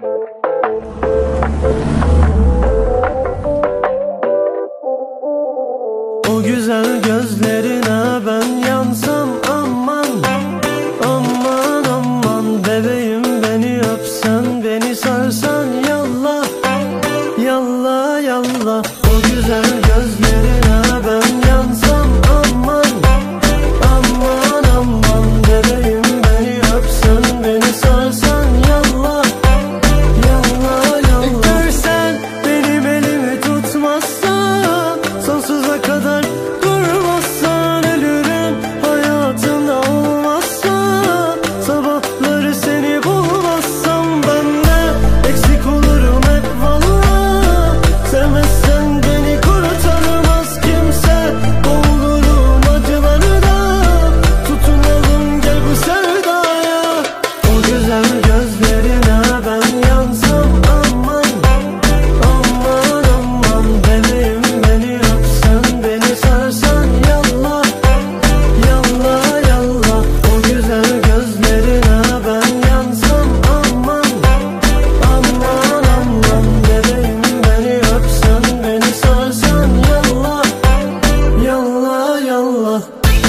O güzel gözlerine ben yansam aman, aman aman. Bebeğim beni öpsen, beni sarsan yallah, yallah yallah. O güzel gözlerine ben yansam aman, aman aman. Bebeğim beni öpsen, beni sarsan yallah, yallah yallah. Görsen benim elimi tutmazsan, sonsuza kadar durmazsan, ölürüm hayatımda olmazsan, sabahları seni bulmazsam ben de eksik olurum hep valla. Sevmezsen beni kurtarmaz kimse, boğulurum acılarda, tutunalım gel bu sevdaya. O güzel gözlerine ben yansam aman, aman aman. Bebeğim beni öpsen, beni sarsan yallah, yallah yallah. O güzel gözlerine ben yansam aman, aman aman. Bebeğim beni öpsen, beni sarsan yallah, yallah yallah.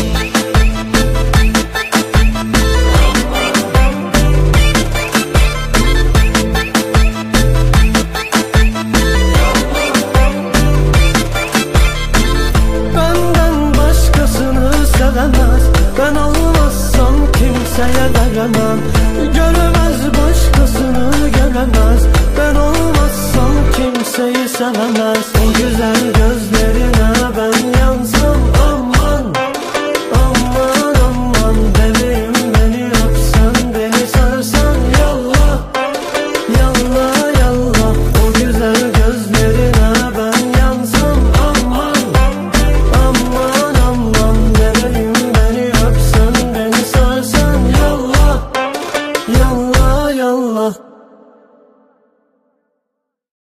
Benden başkasını sevemez, ben olmazsam kimseye veremem. Göremez başkasını göremez, ben olmazsam kimseyi sevemez. O güzel gözlerine ben yansam aman, aman aman. Bebeğim beni öpsen, beni sarsan yallah, yallah yallah. O güzel gözlerine ben yansam aman, aman aman. Bebeğim beni öpsen, beni sarsan yallah, yallah.